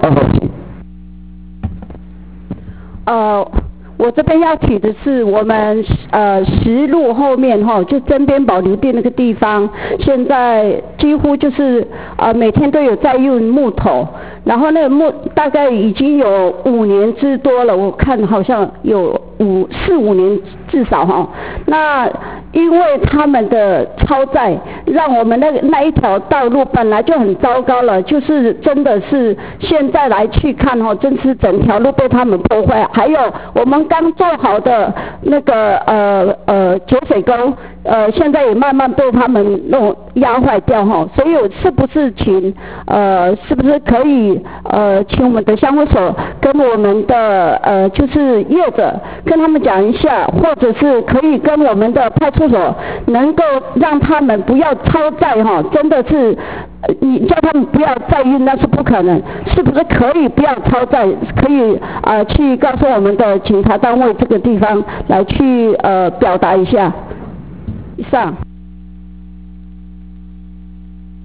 我这边要提的是我们实路后面就珍边保留地那个地方，现在几乎就是每天都有在用木头，然后那个木大概已经有5年之多了，我看好像有4、5年至少那因为他们的超载，让我们那一条道路本来就很糟糕了，就是真的是现在来去看真是整条路被他们破坏，还有我们刚做好的那个节水沟，现在也慢慢被他们弄压坏掉所以是不是可以请我们的乡公所跟我们的就是业者跟他们讲一下，或者是可以跟我们的派出所能够让他们不要超载真的是你叫他们不要载运那是不可能，是不是可以不要超载？可以去告诉我们的警察单位这个地方来去表达一下。以上。